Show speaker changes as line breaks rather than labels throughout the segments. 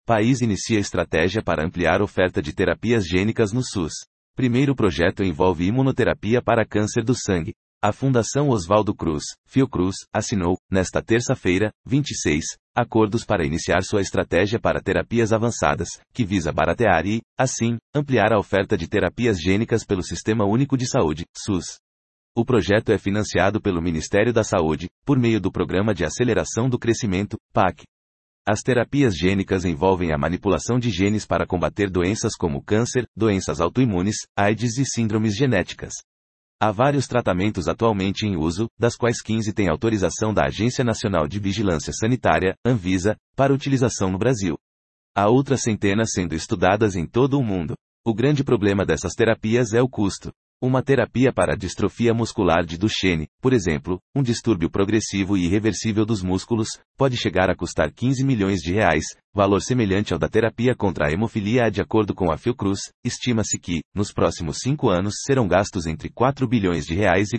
País inicia estratégia para ampliar oferta de terapias gênicas no SUS. Primeiro projeto envolve imunoterapia para câncer do sangue. A Fundação Oswaldo Cruz, Fiocruz, assinou, nesta terça-feira, 26, acordos para iniciar sua estratégia para terapias avançadas, que visa baratear e, assim, ampliar a oferta de terapias gênicas pelo Sistema Único de Saúde, SUS. O projeto é financiado pelo Ministério da Saúde, por meio do Programa de Aceleração do Crescimento, PAC. As terapias gênicas envolvem a manipulação de genes para combater doenças como câncer, doenças autoimunes, AIDS e síndromes genéticas. Há vários tratamentos atualmente em uso, das quais 15 têm autorização da Agência Nacional de Vigilância Sanitária, Anvisa, para utilização no Brasil. Há outras centenas sendo estudadas em todo o mundo. O grande problema dessas terapias é o custo. Uma terapia para a distrofia muscular de Duchenne, por exemplo, um distúrbio progressivo e irreversível dos músculos, pode chegar a custar 15 milhões de reais, valor semelhante ao da terapia contra a hemofilia A. De acordo com a Fiocruz, estima-se que, nos próximos 5 anos serão gastos entre 4 bilhões de reais e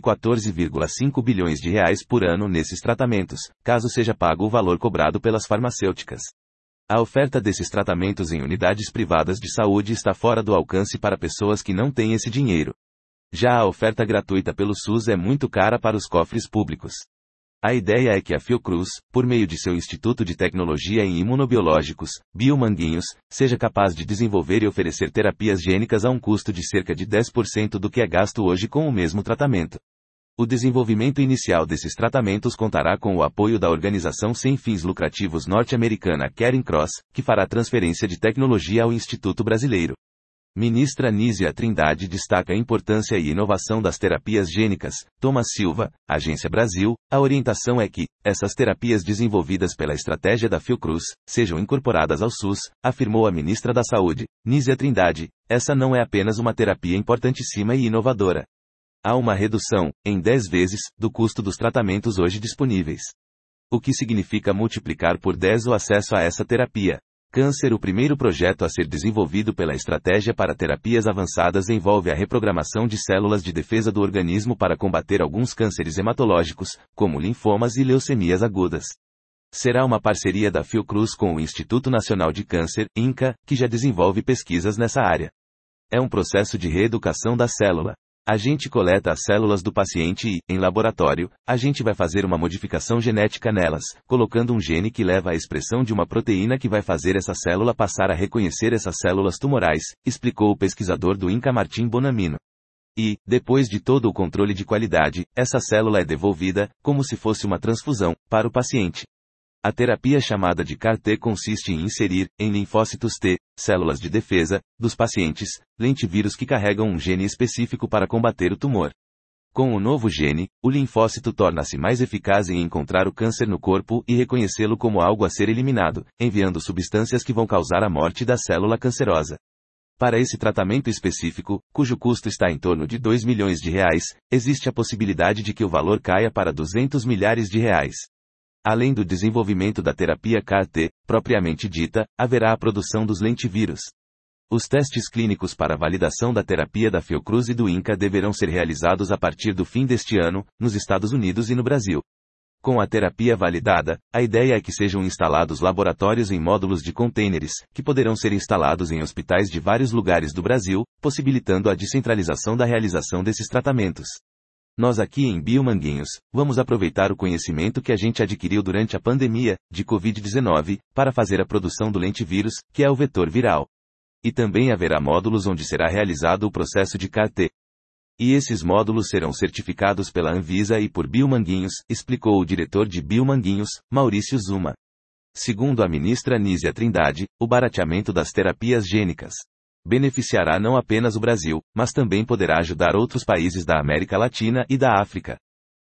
14,5 bilhões de reais por ano nesses tratamentos, caso seja pago o valor cobrado pelas farmacêuticas. A oferta desses tratamentos em unidades privadas de saúde está fora do alcance para pessoas que não têm esse dinheiro. Já a oferta gratuita pelo SUS é muito cara para os cofres públicos. A ideia é que a Fiocruz, por meio de seu Instituto de Tecnologia em Imunobiológicos, Biomanguinhos, seja capaz de desenvolver e oferecer terapias gênicas a um custo de cerca de 10% do que é gasto hoje com o mesmo tratamento. O desenvolvimento inicial desses tratamentos contará com o apoio da organização sem fins lucrativos norte-americana Caring Cross, que fará transferência de tecnologia ao Instituto Brasileiro. Ministra Nízia Trindade destaca a importância e inovação das terapias gênicas. Thomas Silva, Agência Brasil, a orientação é que, essas terapias desenvolvidas pela estratégia da Fiocruz, sejam incorporadas ao SUS, afirmou a ministra da Saúde, Nízia Trindade. Essa não é apenas uma terapia importantíssima e inovadora. Há uma redução, em 10 vezes, do custo dos tratamentos hoje disponíveis. O que significa multiplicar por 10 o acesso a essa terapia. Câncer. O primeiro projeto a ser desenvolvido pela estratégia para terapias avançadas envolve a reprogramação de células de defesa do organismo para combater alguns cânceres hematológicos, como linfomas e leucemias agudas. Será uma parceria da Fiocruz com o Instituto Nacional de Câncer, INCA, que já desenvolve pesquisas nessa área. É um processo de reeducação da célula. A gente coleta as células do paciente e, em laboratório, a gente vai fazer uma modificação genética nelas, colocando um gene que leva à expressão de uma proteína que vai fazer essa célula passar a reconhecer essas células tumorais, explicou o pesquisador do INCA Martim Bonamino. E, depois de todo o controle de qualidade, essa célula é devolvida, como se fosse uma transfusão, para o paciente. A terapia chamada de CAR-T consiste em inserir, em linfócitos T, células de defesa, dos pacientes, lentivírus que carregam um gene específico para combater o tumor. Com o novo gene, o linfócito torna-se mais eficaz em encontrar o câncer no corpo e reconhecê-lo como algo a ser eliminado, enviando substâncias que vão causar a morte da célula cancerosa. Para esse tratamento específico, cujo custo está em torno de 2 milhões de reais, existe a possibilidade de que o valor caia para 200 milhares de reais. Além do desenvolvimento da terapia CAR-T, propriamente dita, haverá a produção dos lentivírus. Os testes clínicos para validação da terapia da Fiocruz e do INCA deverão ser realizados a partir do fim deste ano, nos Estados Unidos e no Brasil. Com a terapia validada, a ideia é que sejam instalados laboratórios em módulos de contêineres, que poderão ser instalados em hospitais de vários lugares do Brasil, possibilitando a descentralização da realização desses tratamentos. Nós aqui em Biomanguinhos, vamos aproveitar o conhecimento que a gente adquiriu durante a pandemia de Covid-19, para fazer a produção do lentivírus, que é o vetor viral. E também haverá módulos onde será realizado o processo de CAR-T. E esses módulos serão certificados pela Anvisa e por Biomanguinhos, explicou o diretor de Biomanguinhos, Maurício Zuma. Segundo a ministra Nízia Trindade, o barateamento das terapias gênicas beneficiará não apenas o Brasil, mas também poderá ajudar outros países da América Latina e da África.